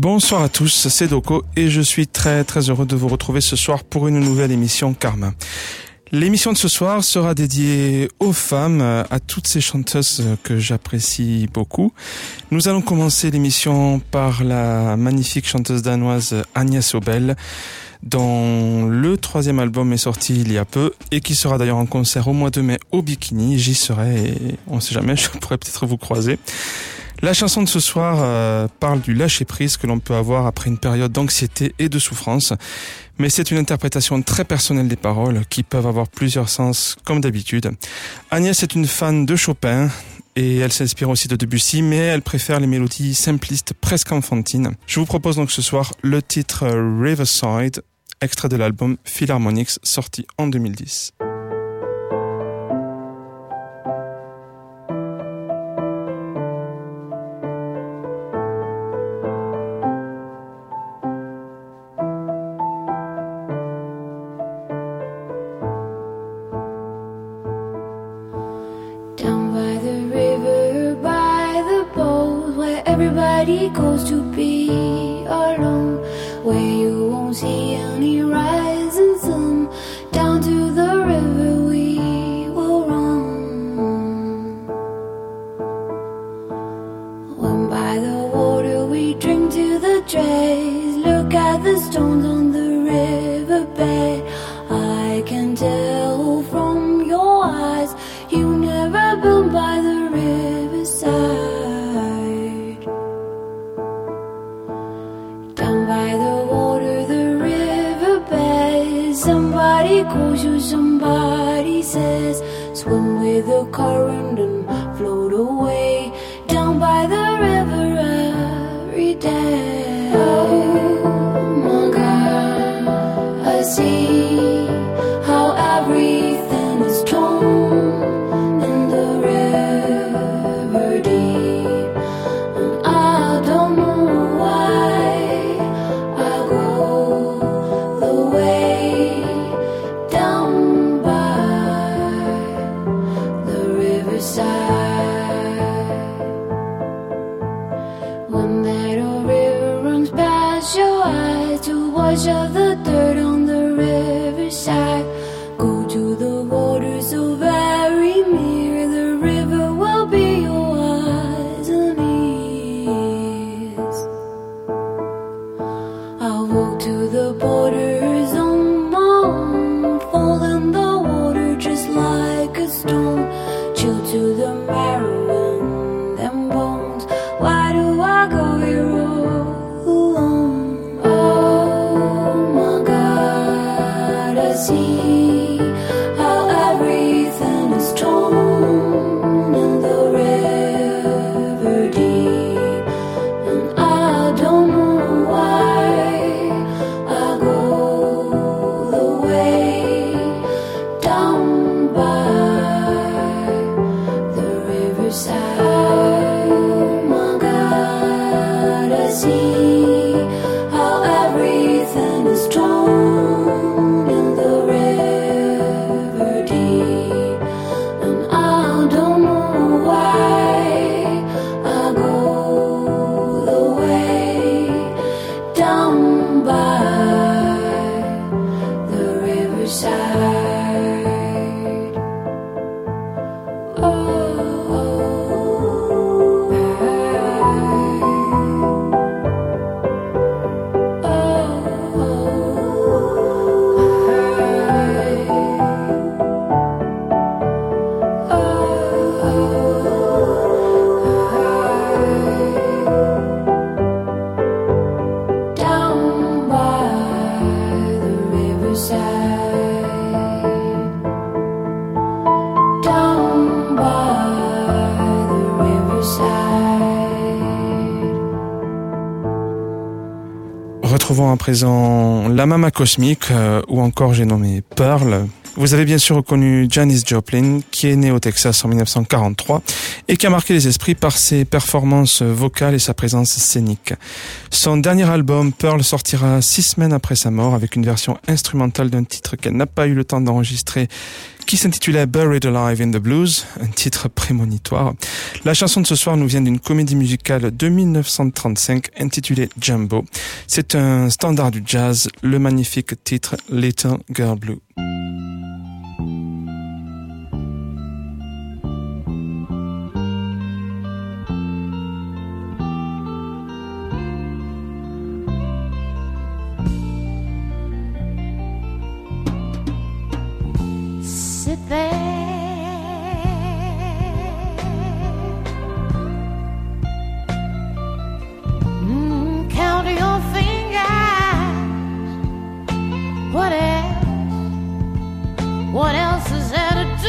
Bonsoir à tous, c'est Doko et je suis très heureux de vous retrouver ce soir pour une nouvelle émission Karma. L'émission de ce soir sera dédiée aux femmes, à toutes ces chanteuses que j'apprécie beaucoup. Nous allons commencer l'émission par la magnifique chanteuse danoise Agnès Obel, dont le 3e album est sorti il y a peu et qui sera d'ailleurs en concert au mois de mai au Bikini. J'y serai et on sait jamais, je pourrais peut-être vous croiser. La chanson de ce soir parle du lâcher-prise que l'on peut avoir après une période d'anxiété et de souffrance. Mais c'est une interprétation très personnelle des paroles qui peuvent avoir plusieurs sens comme d'habitude. Agnès est une fan de Chopin et elle s'inspire aussi de Debussy, mais elle préfère les mélodies simplistes presque enfantines. Je vous propose donc ce soir le titre Riverside, extrait de l'album Philharmonics sorti en 2010. Everybody goes to be alone, where you won't see any rising sun. Down to the river we will run. When by the water we drink to the dregs. Look at the stones on the riverbed. I can tell from your eyes you never been by the riverside. Somebody calls you, somebody says, swim with the current and float away down by the river every day. Oh my God, I see how everything is torn in the river deep, and I don't know why I go the way wash off the dirt on the riverside. Go to the water so very near. The river will be your eyes and ears. I'll walk to the borders on my own, fall in the water just like a stone, chill to the marrow in them bones. Why do I go here all alone? See how everything is torn in the river deep, and I don't know why I go the way down by the riverside. Oh my God, I see how everything is torn. Retrouvons à présent la Mama Cosmique, ou encore j'ai nommé Pearl, Vous avez bien sûr reconnu Janis Joplin, qui est née au Texas en 1943 et qui a marqué les esprits par ses performances vocales et sa présence scénique. Son dernier album, Pearl, sortira 6 semaines après sa mort avec une version instrumentale d'un titre qu'elle n'a pas eu le temps d'enregistrer qui s'intitulait Buried Alive in the Blues, un titre prémonitoire. La chanson de ce soir nous vient d'une comédie musicale de 1935 intitulée Jumbo. C'est un standard du jazz, le magnifique titre Little Girl Blue. Sit there, count your fingers. What else is there to do?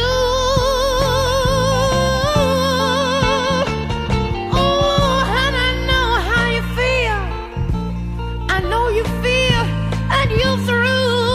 Oh, and I know how you feel. I know you feel, and you're through.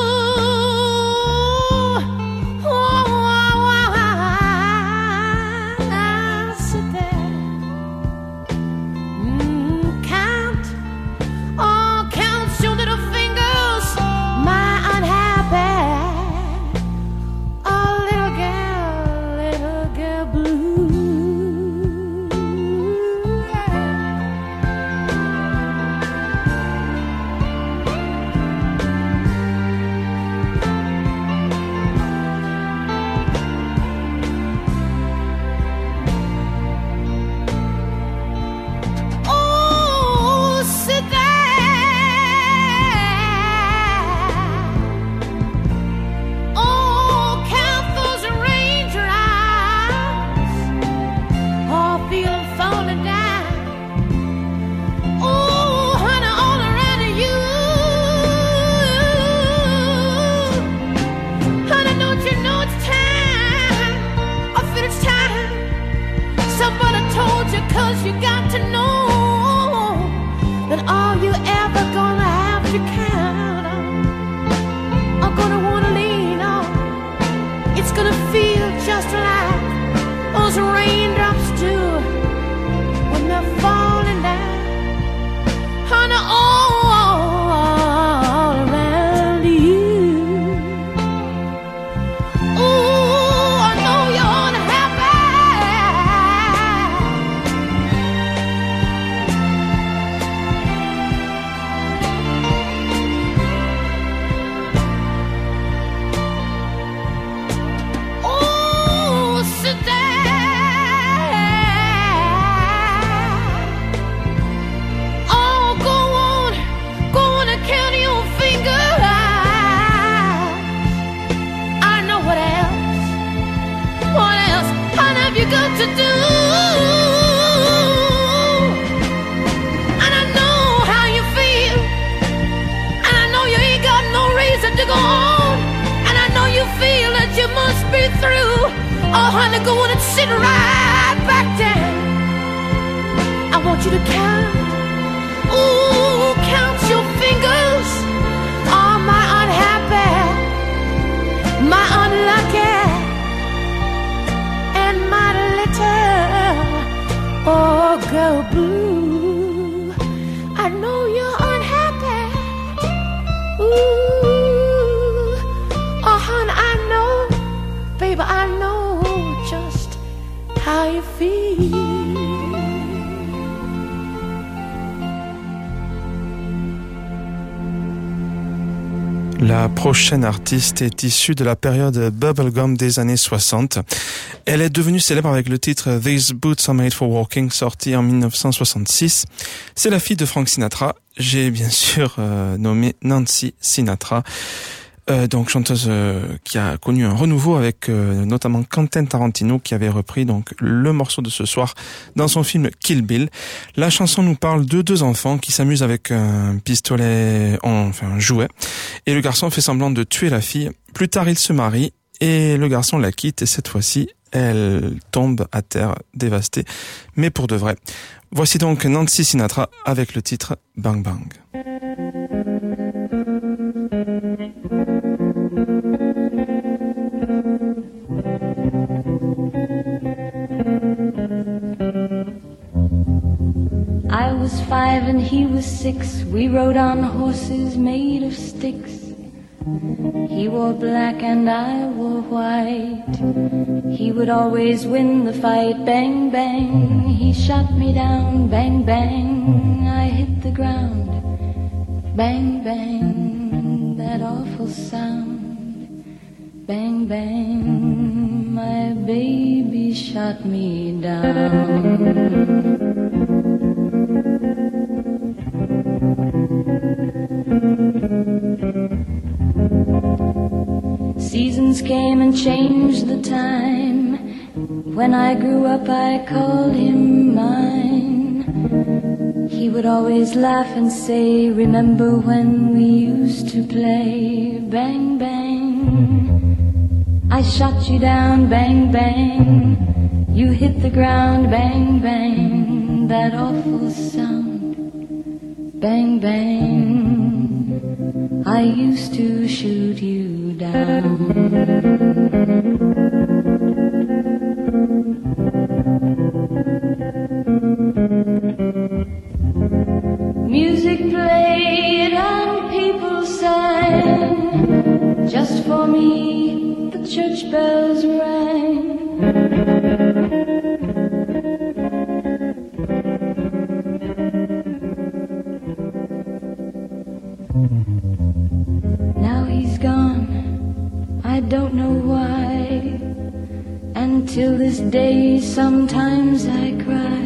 La prochaine artiste est issue de la période bubblegum des années 60. Elle est devenue célèbre avec le titre These Boots Are Made for Walking, sorti en 1966. C'est la fille de Frank Sinatra. J'ai bien sûr nommé Nancy Sinatra. Donc chanteuse qui a connu un renouveau avec notamment Quentin Tarantino qui avait repris donc le morceau de ce soir dans son film Kill Bill. La chanson nous parle de 2 enfants qui s'amusent avec un pistolet, enfin un jouet, et le garçon fait semblant de tuer la fille. Plus tard il se marie et le garçon la quitte et cette fois-ci elle tombe à terre dévastée, mais pour de vrai. Voici donc Nancy Sinatra avec le titre Bang Bang. 5 and he was 6. We rode on horses made of sticks. He wore black and I wore white. He would always win the fight. Bang, bang, he shot me down. Bang, bang, I hit the ground. Bang, bang, that awful sound. Bang, bang, my baby shot me down. Seasons came and changed the time. When I grew up I called him mine. He would always laugh and say, remember when we used to play? Bang, bang, I shot you down. Bang, bang, you hit the ground. Bang, bang, that awful sound. Bang, bang, I used to shoot you down. Music played and people sang. Just for me the church bells rang. Now he's gone, I don't know why. And till this day sometimes I cry.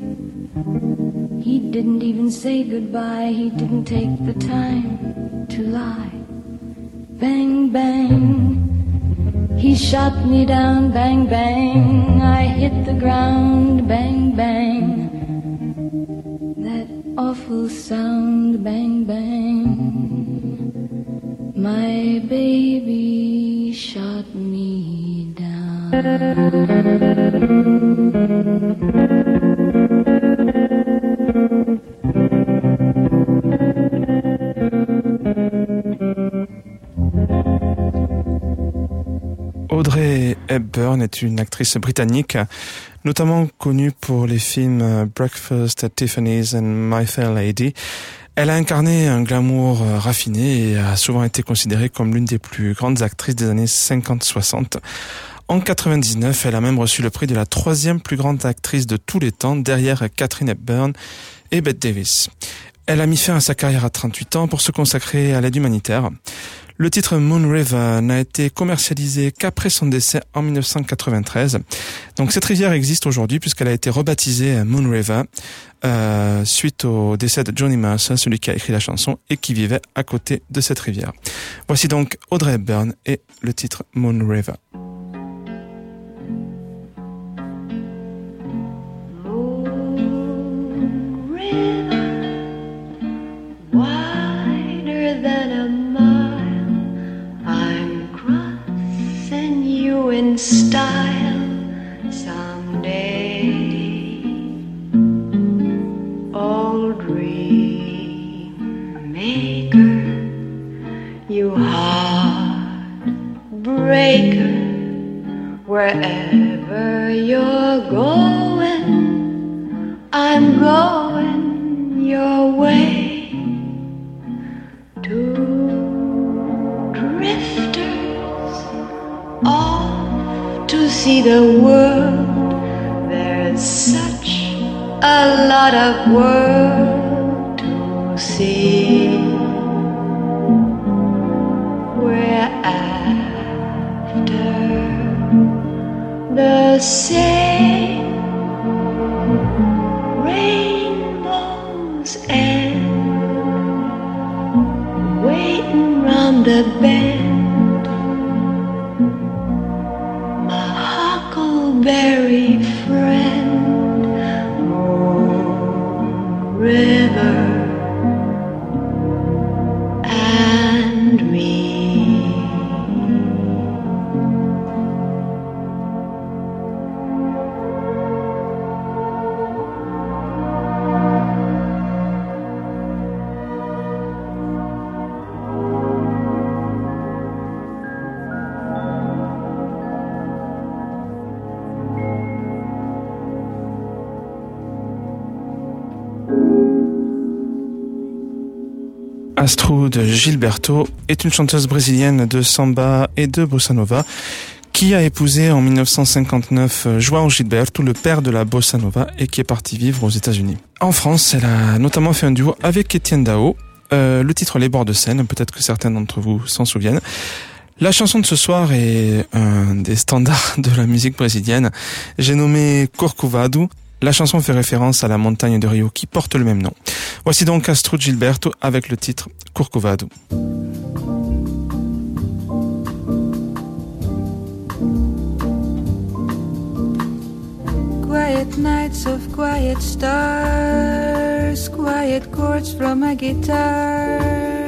He didn't even say goodbye. He didn't take the time to lie. Bang, bang, he shot me down. Bang, bang, I hit the ground. Bang, bang, that awful sound. Bang, bang, my baby shot me down. Audrey Hepburn est une actrice britannique, notamment connue pour les films Breakfast at Tiffany's and My Fair Lady. Elle a incarné un glamour raffiné et a souvent été considérée comme l'une des plus grandes actrices des années 50-60. En 99, elle a même reçu le prix de la 3e plus grande actrice de tous les temps, derrière Katharine Hepburn et Bette Davis. Elle a mis fin à sa carrière à 38 ans pour se consacrer à l'aide humanitaire. Le titre Moon River n'a été commercialisé qu'après son décès en 1993. Donc cette rivière existe aujourd'hui puisqu'elle a été rebaptisée Moon River suite au décès de Johnny Mercer, celui qui a écrit la chanson et qui vivait à côté de cette rivière. Voici donc Audrey Hepburn et le titre Moon River. In style someday, old dream maker, you heartbreaker, wherever you're going, I'm going your way. Two drifters all to see the world. There's such a lot of world to see. We're after the same rainbow's end, waiting round the bend. Very friend, Moon River and me. Astrud Gilberto est une chanteuse brésilienne de samba et de bossa nova qui a épousé en 1959 João Gilberto, le père de la bossa nova, et qui est parti vivre aux États-Unis. En France, elle a notamment fait un duo avec Étienne Dao. Le titre Les bords de Seine, peut-être que certains d'entre vous s'en souviennent. La chanson de ce soir est un des standards de la musique brésilienne. J'ai nommé Corcovado. La chanson fait référence à la montagne de Rio qui porte le même nom. Voici donc Astrud Gilberto avec le titre Corcovado. Quiet nights of quiet stars, quiet chords from a guitar,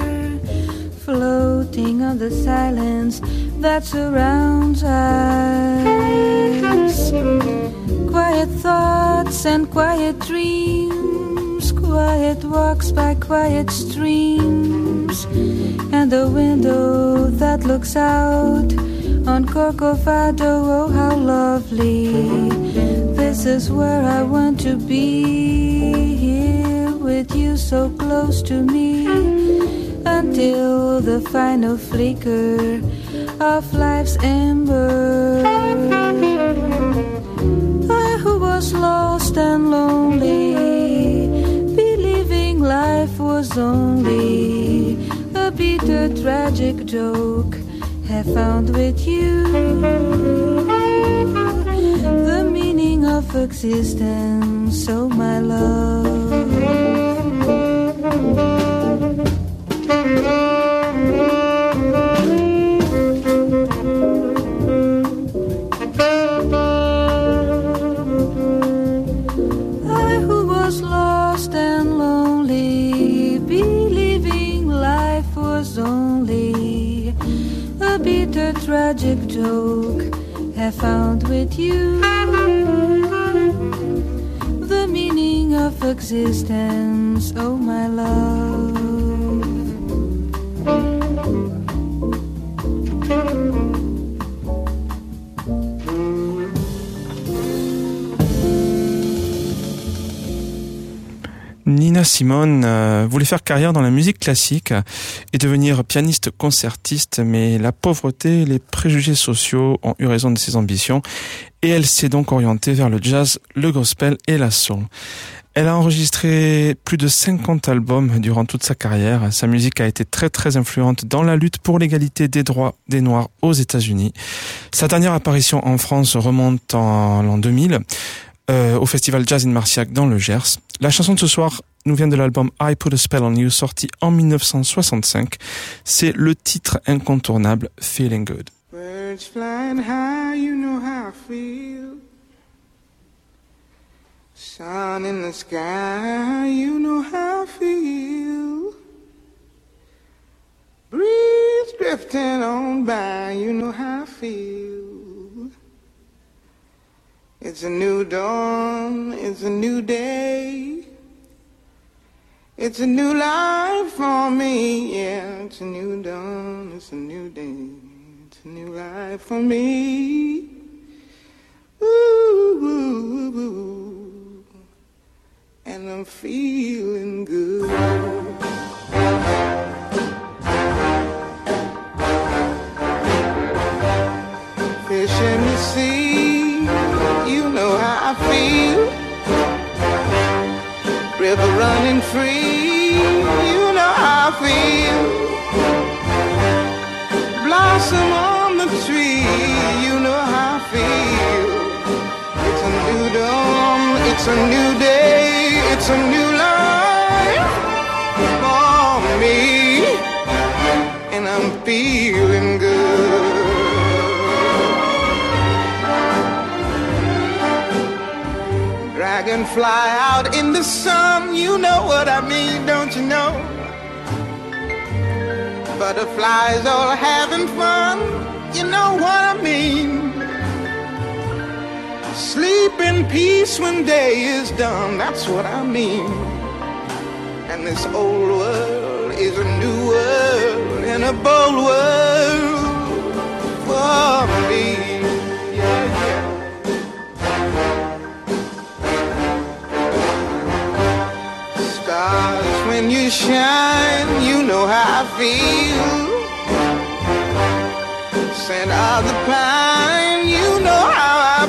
floating on the silence that surrounds us. Quiet thoughts and quiet dreams, quiet walks by quiet streams, and a window that looks out on Corcovado. Oh, how lovely. This is where I want to be, here with you so close to me, until the final flicker of life's ember. I who was lost and lonely, believing life was only a bitter tragic joke, have found with you the meaning of existence, oh my love. I who was lost and lonely, believing life was only a bitter tragic joke, have found with you the meaning of existence, oh my love. Nina Simone voulait faire carrière dans la musique classique et devenir pianiste concertiste, mais la pauvreté et les préjugés sociaux ont eu raison de ses ambitions et elle s'est donc orientée vers le jazz, le gospel et la soul. Elle a enregistré plus de 50 albums durant toute sa carrière. Sa musique a été très très influente dans la lutte pour l'égalité des droits des Noirs aux États-Unis. Sa dernière apparition en France remonte en l'an 2000. Au festival Jazz in Marciac dans le Gers. La chanson de ce soir nous vient de l'album I Put a Spell on You, sorti en 1965. C'est le titre incontournable Feeling Good. Birds flying high, you know how I feel. Sun in the sky, you know how I feel. Breeze drifting on by, you know how I feel. It's a new dawn, it's a new day. It's a new life for me, yeah. It's a new dawn, it's a new day. It's a new life for me. Ooh, ooh, ooh. And I'm feeling good. Fish in the sea, you know how I feel. River running free, you know how I feel. Blossom on the tree, you know how I feel. It's a new dawn, it's a new day, it's a new life for me. And I'm feeling good. Dragonfly out in the sun, you know what I mean, don't you know? Butterflies all having fun, you know what I mean. Sleep in peace when day is done, that's what I mean. And this old world is a new world and a bold world for me. Yeah, yeah. Stars, when you shine, you know how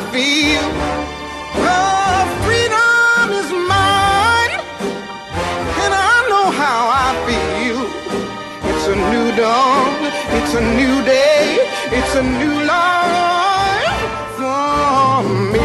feel. Oh, freedom is mine, and I know how I feel. It's a new dawn, it's a new day, it's a new life for me.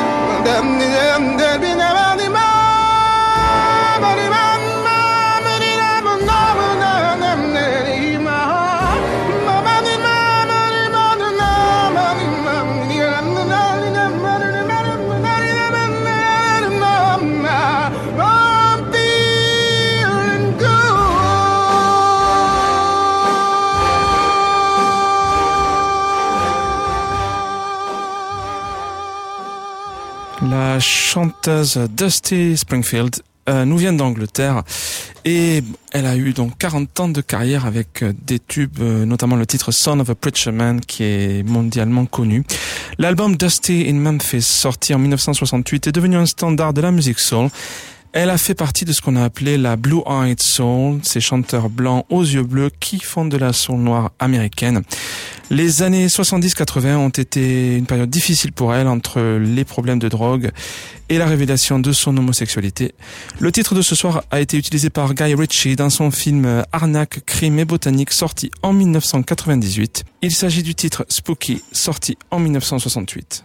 La chanteuse Dusty Springfield nous vient d'Angleterre et elle a eu donc 40 ans de carrière avec des tubes, notamment le titre Son of a Preacher Man qui est mondialement connu. L'album Dusty in Memphis, sorti en 1968, est devenu un standard de la musique soul. Elle a fait partie de ce qu'on a appelé la Blue-Eyed Soul, ces chanteurs blancs aux yeux bleus qui font de la soul noire américaine. Les années 70-80 ont été une période difficile pour elle entre les problèmes de drogue et la révélation de son homosexualité. Le titre de ce soir a été utilisé par Guy Ritchie dans son film Arnaque, crime et botanique sorti en 1998. Il s'agit du titre Spooky sorti en 1968.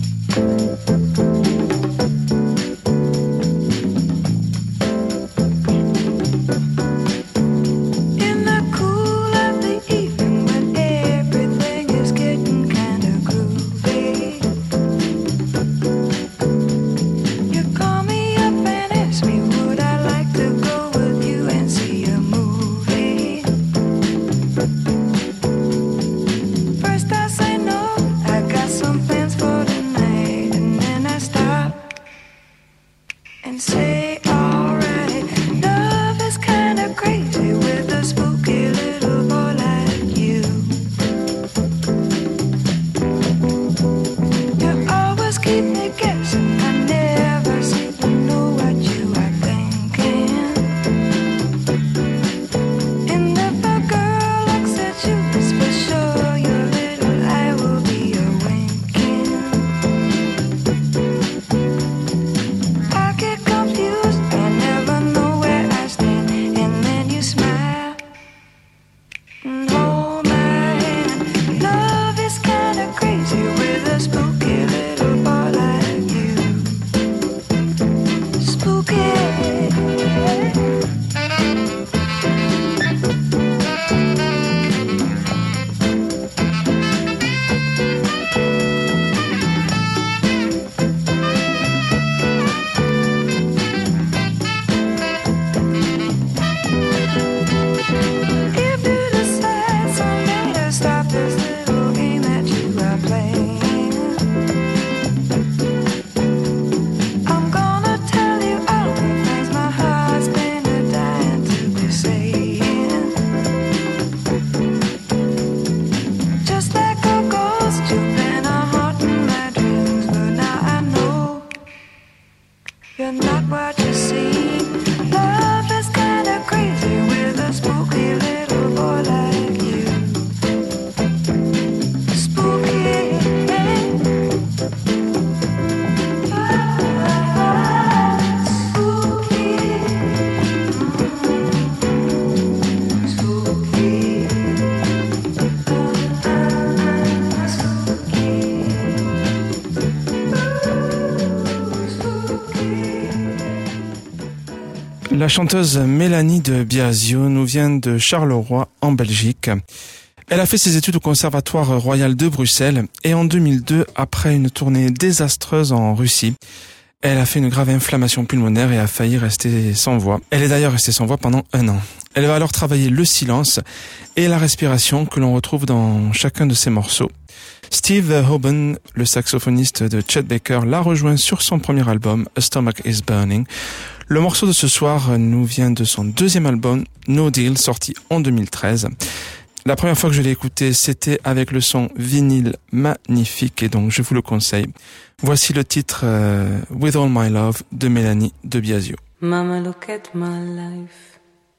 La chanteuse Mélanie de Biasio nous vient de Charleroi en Belgique. Elle a fait ses études au Conservatoire Royal de Bruxelles et en 2002, après une tournée désastreuse en Russie, elle a fait une grave inflammation pulmonaire et a failli rester sans voix. Elle est d'ailleurs restée sans voix pendant 1 an. Elle va alors travailler le silence et la respiration que l'on retrouve dans chacun de ses morceaux. Steve Hoban, le saxophoniste de Chet Baker, l'a rejoint sur son premier album, A Stomach is Burning. Le morceau de ce soir nous vient de son deuxième album, No Deal, sorti en 2013. La première fois que je l'ai écouté, c'était avec le son vinyle magnifique et donc je vous le conseille. Voici le titre With All My Love de Mélanie de Biasio. Mama, look at my life.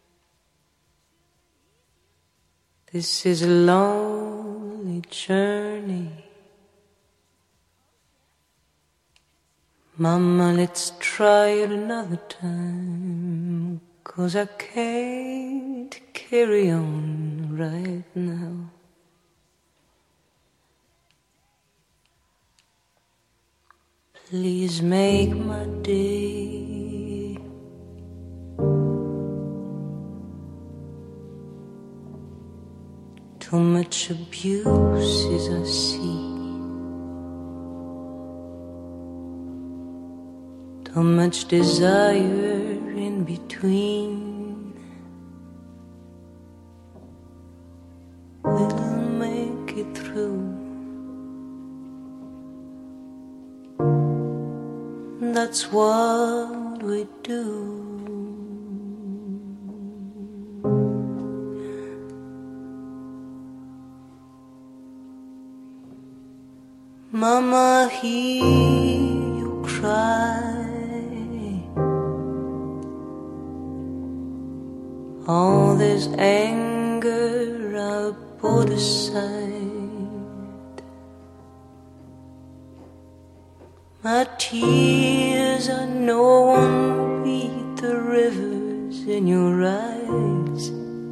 This is a lonely journey. Mama, let's try it another time, 'cause I can't carry on right now. Please make my day. Too much abuse as I see, too much desire in between. We'll make it through. That's what we do. Mama, hear you cry. All this anger I'll put aside. My tears, I know, won't beat the rivers in your eyes.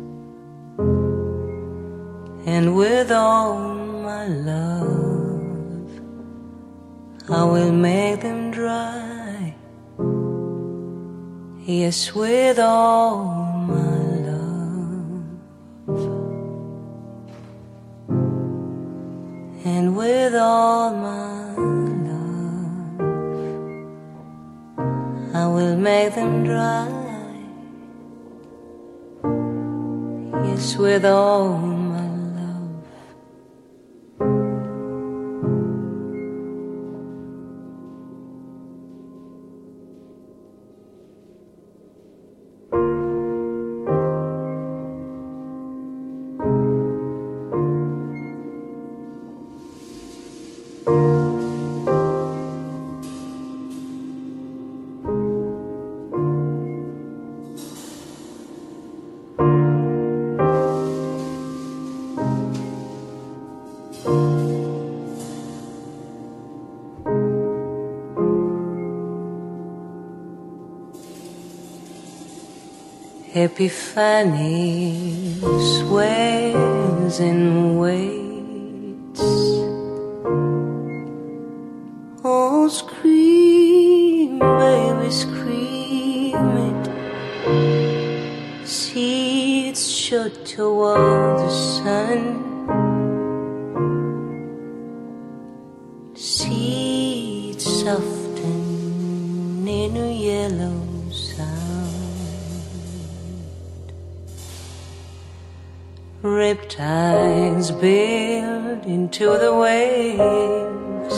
And with all my love, I will make them dry. Yes, with all my love, and with all my love, I will make them dry. Yes, with all my love. Epiphany sways and waits. Oh, scream, baby, scream it. Seeds shot toward the sun. Seeds soften in a yellow riptides build into the waves.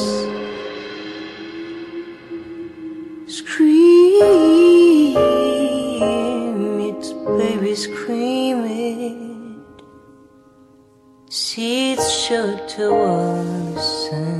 Scream it, baby, scream it. Seeds shot toward the sun.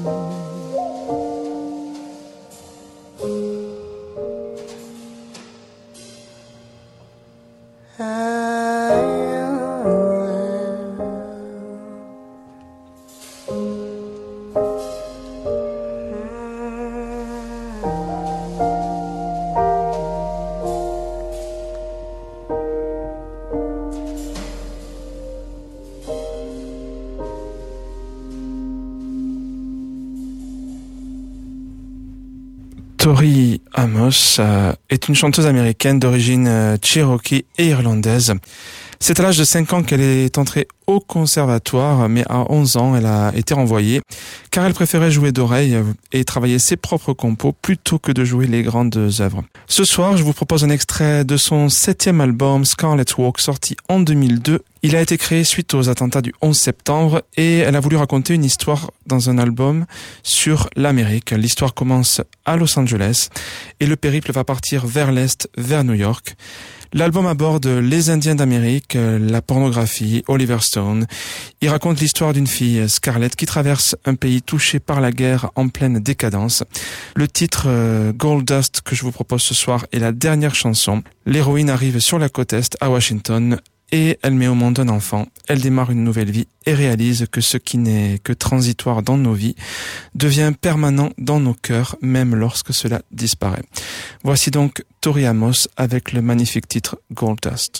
Tori Amos est une chanteuse américaine d'origine cherokee et irlandaise. C'est à l'âge de 5 ans qu'elle est entrée au conservatoire, mais à 11 ans, elle a été renvoyée car elle préférait jouer d'oreille et travailler ses propres compos plutôt que de jouer les grandes œuvres. Ce soir, je vous propose un extrait de son 7e album Scarlet Walk, sorti en 2002. Il a été créé suite aux attentats du 11 septembre et elle a voulu raconter une histoire dans un album sur l'Amérique. L'histoire commence à Los Angeles et le périple va partir vers l'Est, vers New York. L'album aborde les Indiens d'Amérique, la pornographie, Oliver Stone. Il raconte l'histoire d'une fille, Scarlett, qui traverse un pays touché par la guerre en pleine décadence. Le titre Gold Dust que je vous propose ce soir est la dernière chanson. L'héroïne arrive sur la côte Est, à Washington. et elle met au monde un enfant. Elle démarre une nouvelle vie et réalise que ce qui n'est que transitoire dans nos vies devient permanent dans nos cœurs, même lorsque cela disparaît. Voici donc Tori Amos avec le magnifique titre Gold Dust.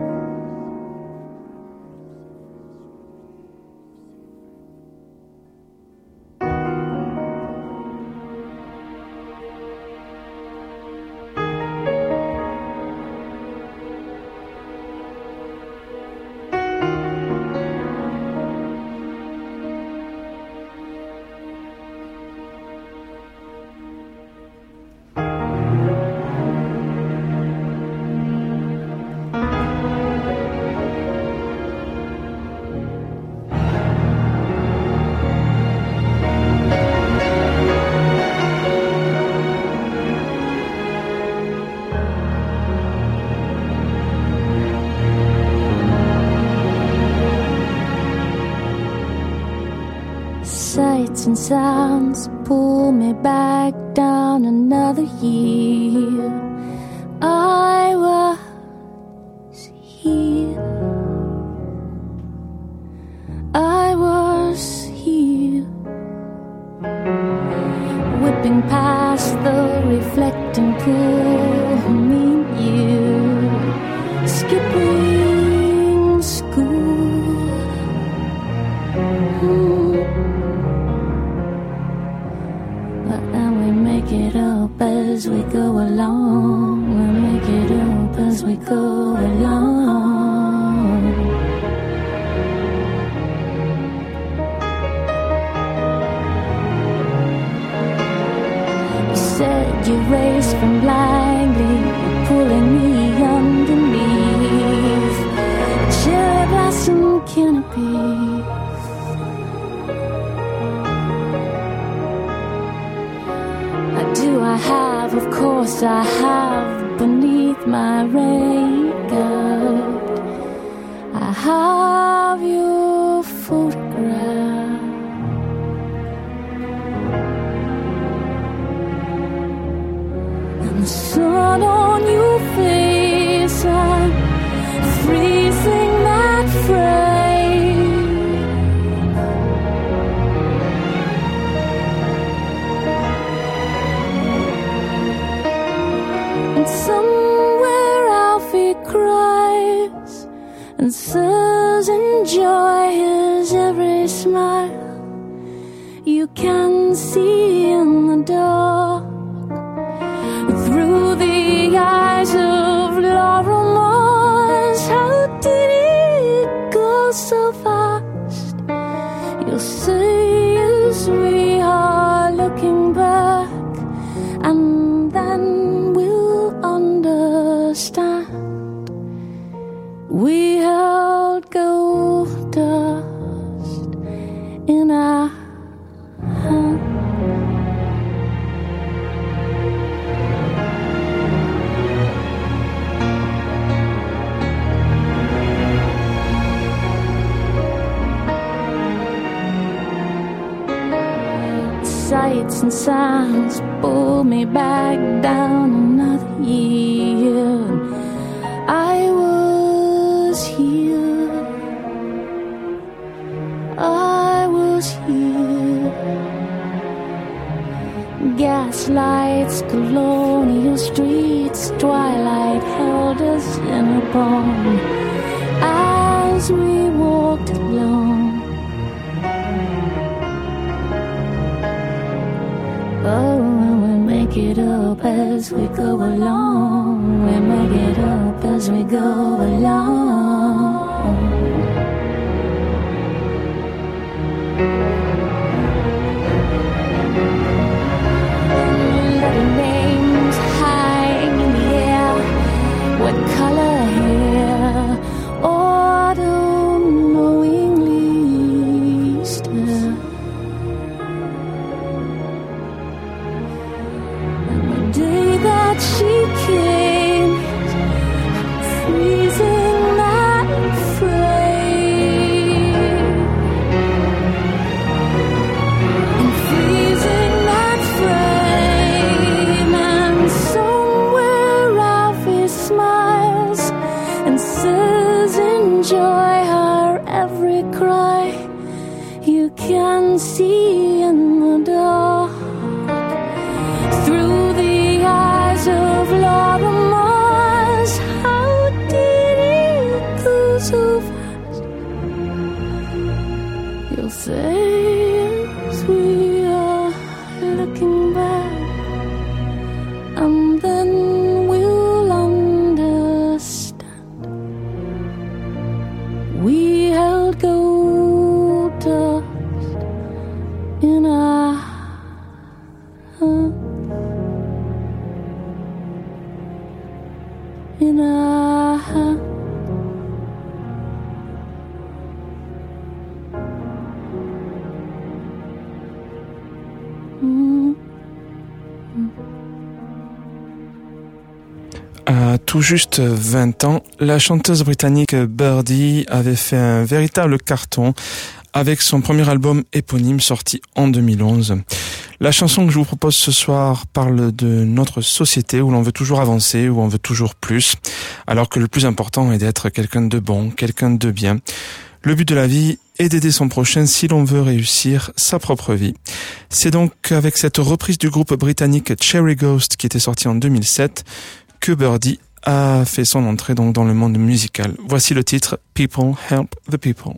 Sights and sounds pull me back down another year. I was here. I was here. Whipping past the reflecting pool, me and you, skipping school. Make it up as we go along. We'll make it up as we go along. You said you raced from blindly, pulling me underneath cherry blossom canopy. Do I have, of course I have, beneath my raincoat, I have your photograph. And the sun on your face, I'm freezing that frame. Somewhere Alfie cries and says enjoy his every smile. You can see in the dark through the eyes of Laura Mars. How did it go so fast? You'll say as we are looking back, and then we'll understand. We held gold dust in our hand. Sights and sounds pull me back down another year. I was here. I was here. Gaslights, colonial streets, twilight held us in a bond as we walked alone. Oh, and we make it up as we go along. We make it up as we go along. Little names hang in the air. What color hair? Autumn knowingly stare. Day that she came, freezing my À tout juste 20 ans, la chanteuse britannique Birdie avait fait un véritable carton avec son premier album éponyme sorti en 2011. La chanson que je vous propose ce soir parle de notre société où l'on veut toujours avancer, où on veut toujours plus, alors que le plus important est d'être quelqu'un de bon, quelqu'un de bien. Le but de la vie est d'aider son prochain si l'on veut réussir sa propre vie. C'est donc avec cette reprise du groupe britannique Cherry Ghost qui était sorti en 2007 que Birdie a fait son entrée donc dans le monde musical. Voici le titre People Help the People.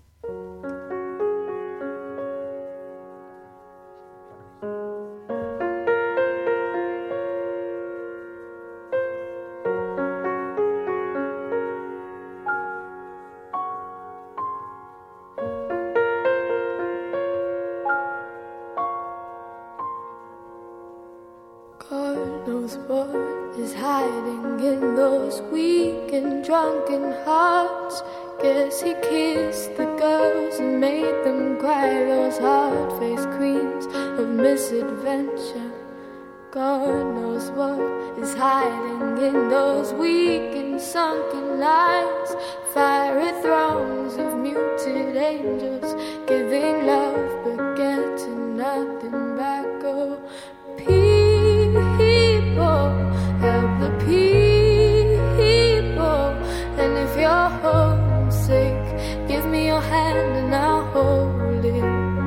God knows what is hiding in those weak and drunken hearts. Guess he kissed the girls and made them cry, those hard-faced queens of misadventure. God knows what is hiding in those weak and sunken lines, fiery throngs of muted angels giving love but getting nothing back. Oh, people, help the people. And if you're homesick, give me your hand and I'll hold it.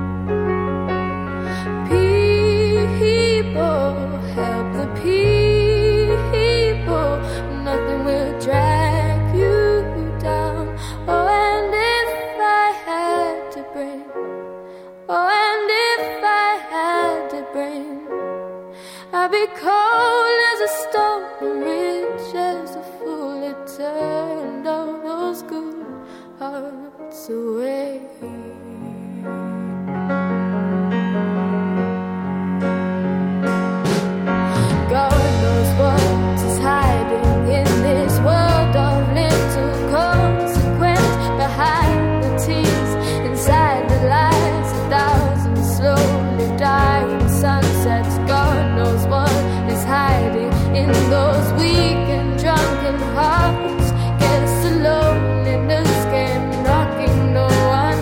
People, help the people. Nothing will drag you down. Oh, and if I had to bring, oh, and if I had to bring, I'd be cold as a stone and rich as a fool. It turned all those good hearts away. God knows what is hiding in this world of little consequence, behind the tears, inside the lies, 1,000 slowly dying sunsets. God knows what is hiding in those weak and drunken hearts. Guess the loneliness came knocking, no one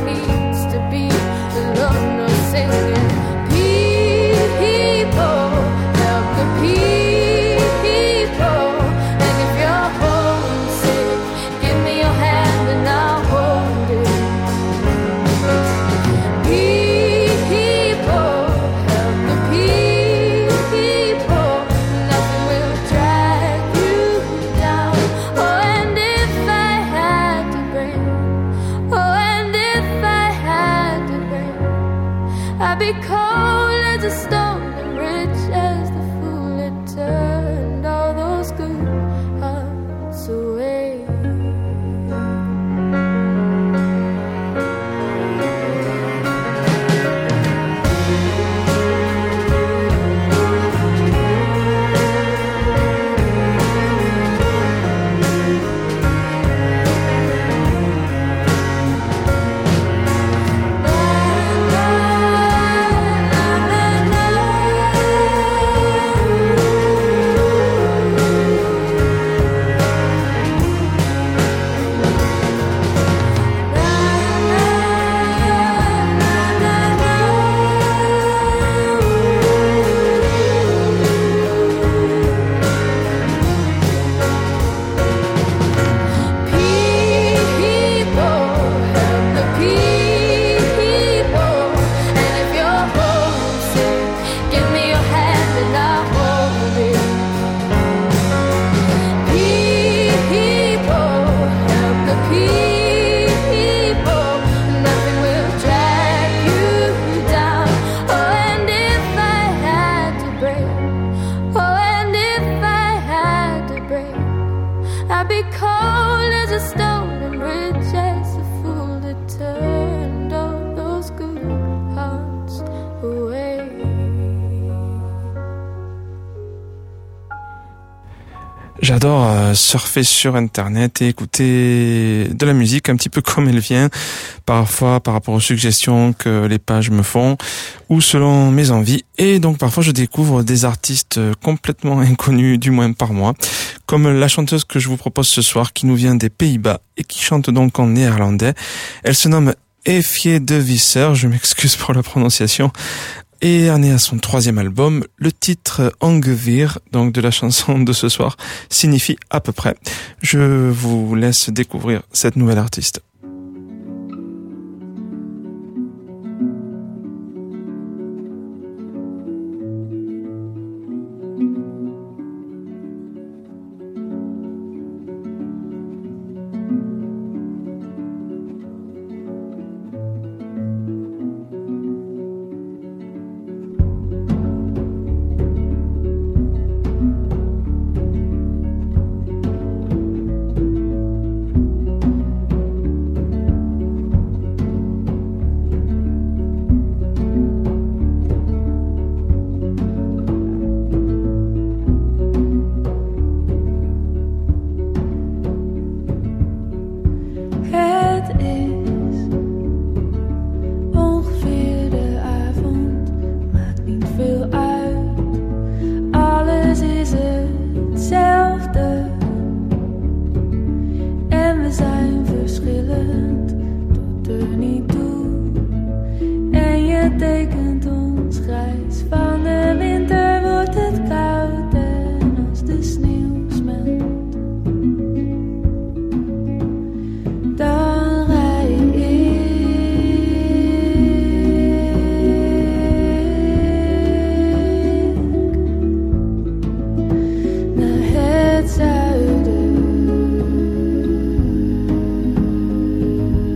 J'adore surfer sur Internet et écouter de la musique un petit peu comme elle vient, parfois par rapport aux suggestions que les pages me font ou selon mes envies. Et donc parfois je découvre des artistes complètement inconnus, du moins par moi, comme la chanteuse que je vous propose ce soir qui nous vient des Pays-Bas et qui chante donc en néerlandais. Elle se nomme Efje de Visser, je m'excuse pour la prononciation. Et en est à son 3e album. Le titre Ongeveer, donc de la chanson de ce soir, signifie à peu près. Je vous laisse découvrir cette nouvelle artiste.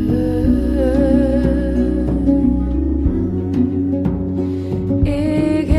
Ik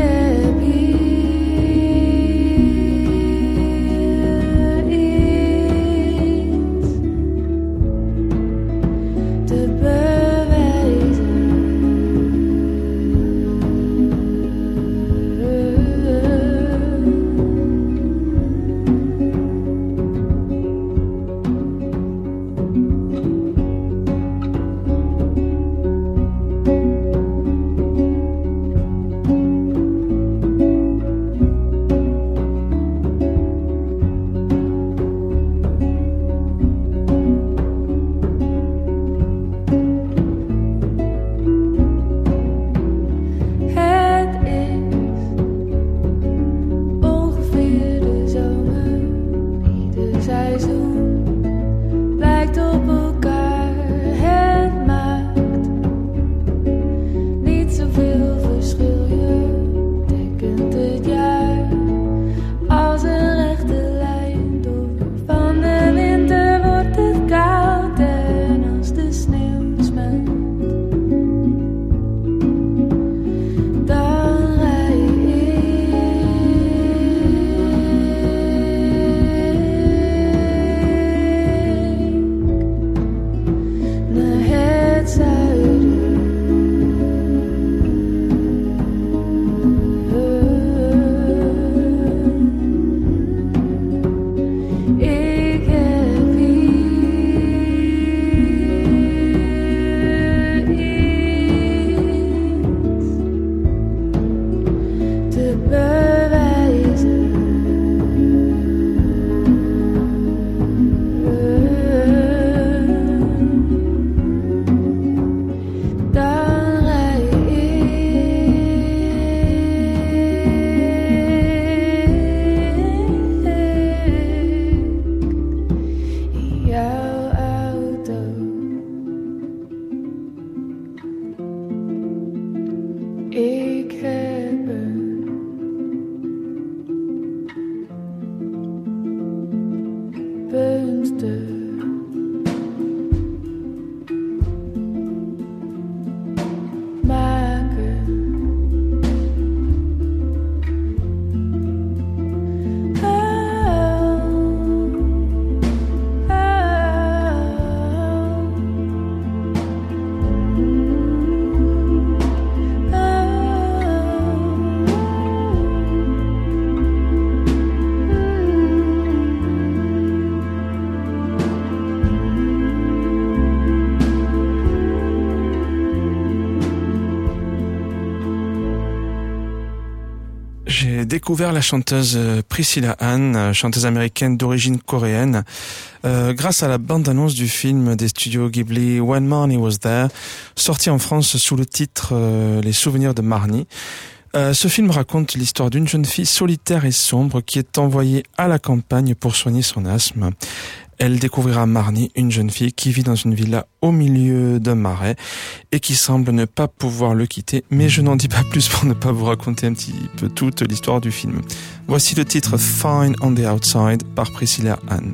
J'ai découvert la chanteuse Priscilla Ann, chanteuse américaine d'origine coréenne, grâce à la bande-annonce du film des studios Ghibli When Marnie Was There, sorti en France sous le titre Les souvenirs de Marnie. Ce film raconte l'histoire d'une jeune fille solitaire et sombre qui est envoyée à la campagne pour soigner son asthme. Elle découvrira Marnie, une jeune fille qui vit dans une villa au milieu d'un marais et qui semble ne pas pouvoir le quitter. Mais je n'en dis pas plus pour ne pas vous raconter un petit peu toute l'histoire du film. Voici le titre Fine on the Outside par Priscilla Ann.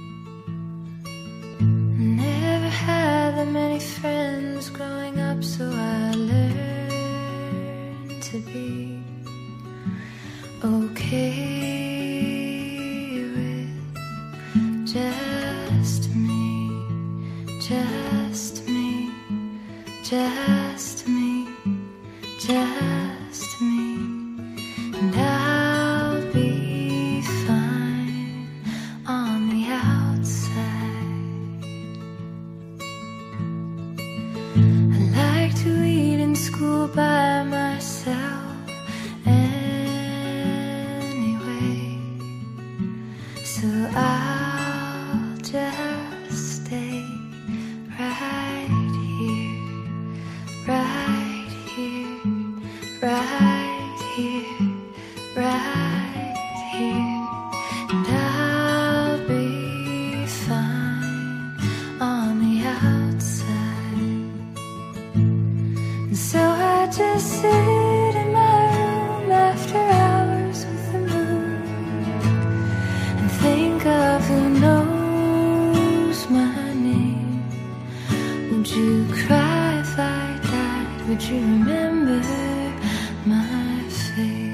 Never had that many friends growing up, so I learned to be okay with just me, just me, just me, just me, and I'll be fine on the outside. I like to eat in school by myself anyway, so I'll just stay right here, right here, right here, right here, and I'll be fine on the outside. And so I just sit in my room after hours with the moon and think of who knows my name. Would you cry if I died? Would you remember my face?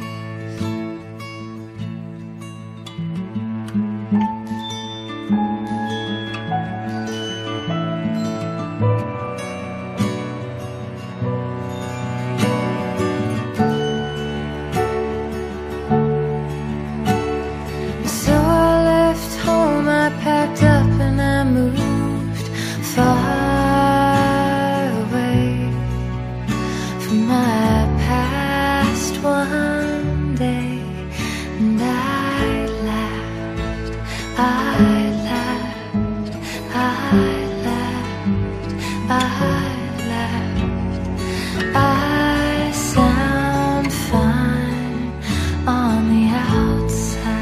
So I left home, I packed up and I moved far away from my past one day. And I laughed, I laughed, I laughed, I laughed. I sound fine on the outside.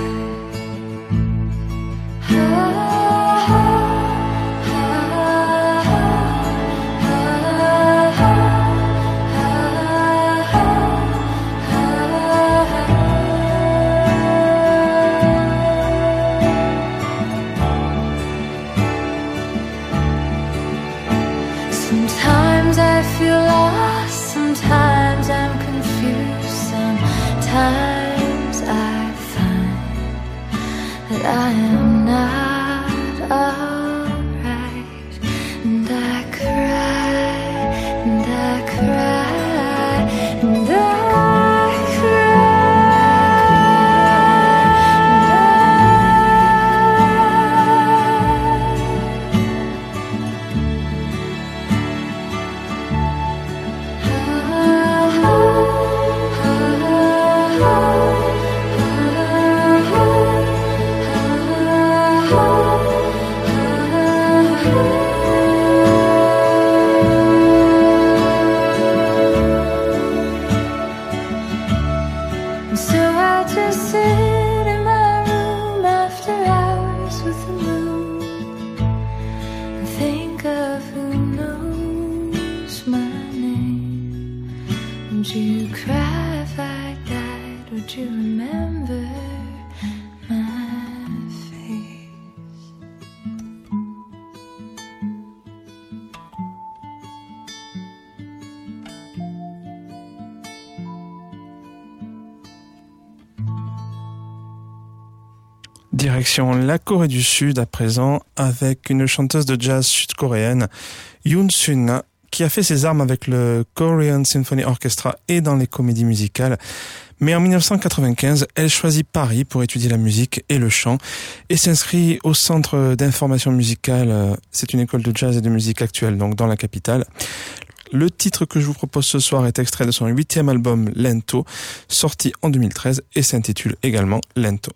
Sometimes I feel lost, sometimes I'm confused, sometimes I find that I am not alright, and I cry, and I cry, and I cry. So I just sit in my room after hours with the moon and think of who knows my name. Would you cry if I died? Would you remember my face? Direction la Corée du Sud à présent avec une chanteuse de jazz sud-coréenne, Yoon Sun, qui a fait ses armes avec le Korean Symphony Orchestra et dans les comédies musicales. Mais en 1995, elle choisit Paris pour étudier la musique et le chant et s'inscrit au Centre d'information musicale. C'est une école de jazz et de musique actuelle, donc dans la capitale. Le titre que je vous propose ce soir est extrait de son 8e album Lento, sorti en 2013 et s'intitule également Lento.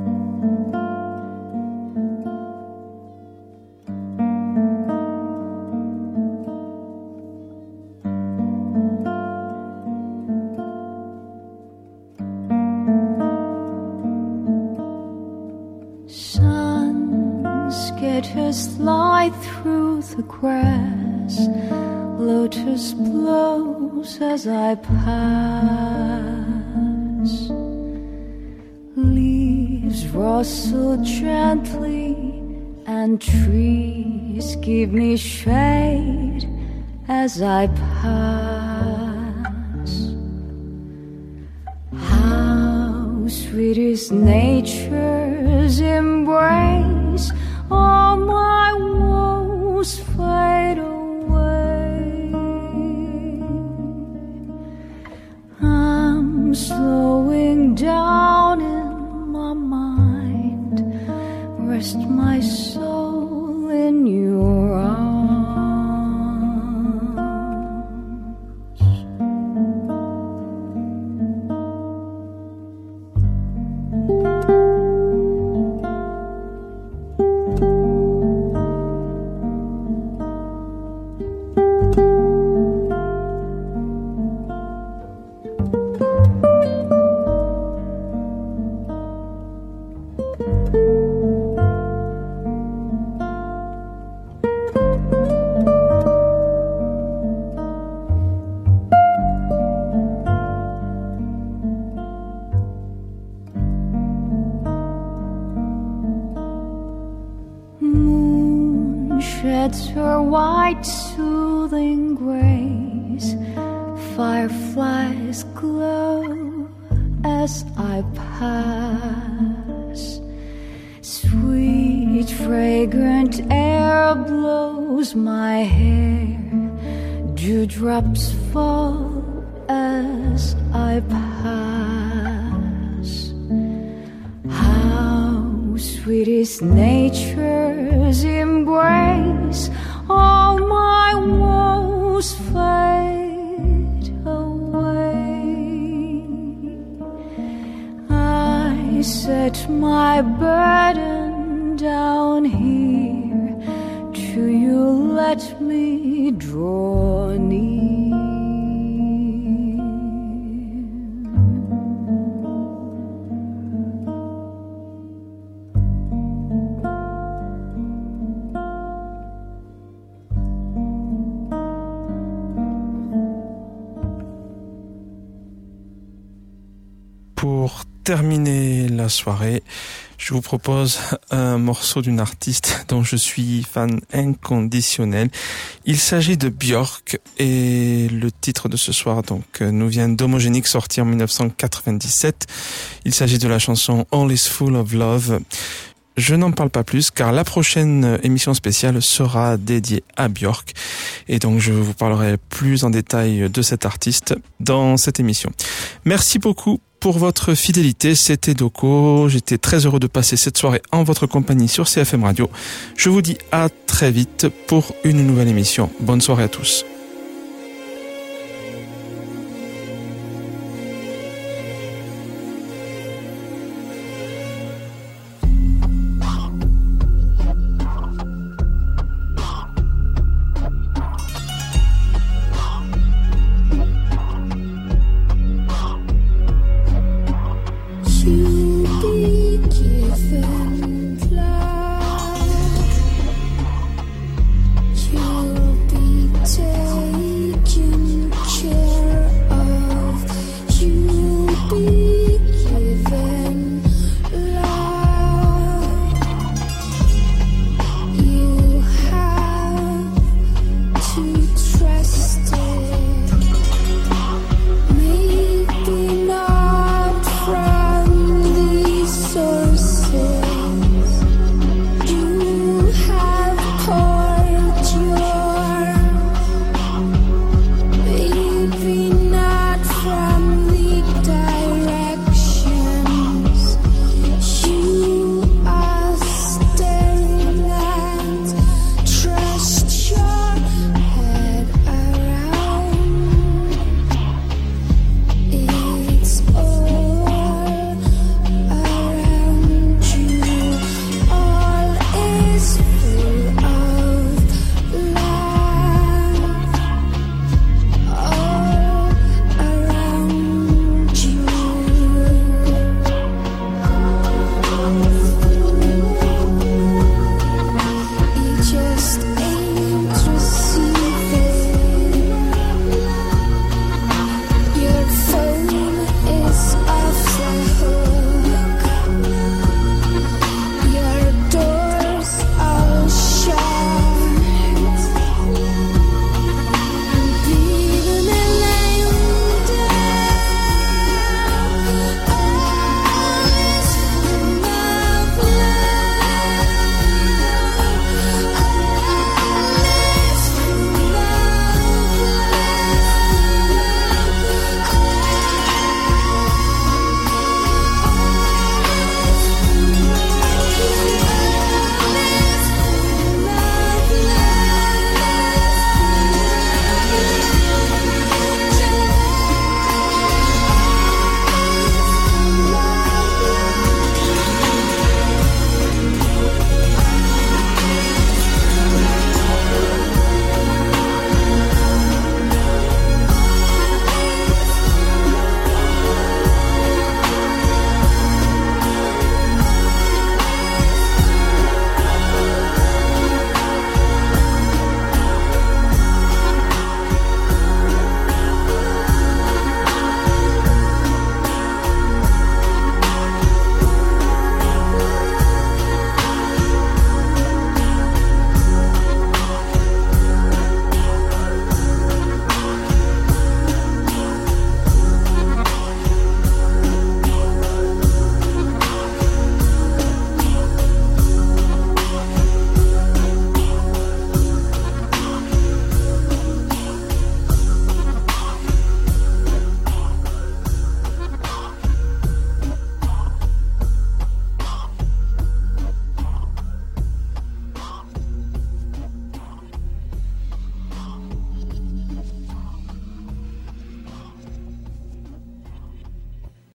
Slide through the grass, lotus blows as I pass. Leaves rustle gently and trees give me shade as I pass. How sweet is nature's embrace, all my woes fade away. I'm slowing down in my mind, rest my soul in your arms. Her white soothing grace, fireflies glow as I pass. Sweet fragrant air blows my hair, dewdrops fall as I pass. How sweet is nature's embrace, all my woes fade away. I set my burden down here, do you let me draw near? Pour terminer la soirée, je vous propose un morceau d'une artiste dont je suis fan inconditionnel. Il s'agit de Björk et le titre de ce soir nous vient d'Homogenic, sorti en 1997. Il s'agit de la chanson All is Full of Love. Je n'en parle pas plus car la prochaine émission spéciale sera dédiée à Björk et donc je vous parlerai plus en détail de cet artiste dans cette émission. Merci beaucoup pour votre fidélité, c'était Doko. J'étais très heureux de passer cette soirée en votre compagnie sur CFM Radio. Je vous dis à très vite pour une nouvelle émission. Bonne soirée à tous.